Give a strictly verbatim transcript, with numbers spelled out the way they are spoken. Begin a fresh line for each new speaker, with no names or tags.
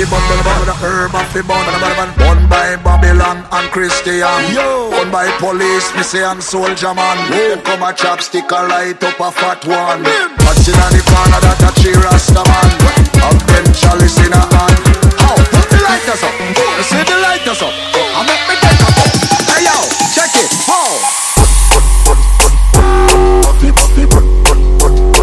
fi bun, bun, bun, the herb fi bun, bun, bun, bun by Babylon and Christian. Yo, bun by police, me say I'm soldier man. Them come a chopstick a light up a fat one. Watching on the corner that a cheer Rasta man. Have them chalice in a hand. How? Put the lighters up. You see the lighters up.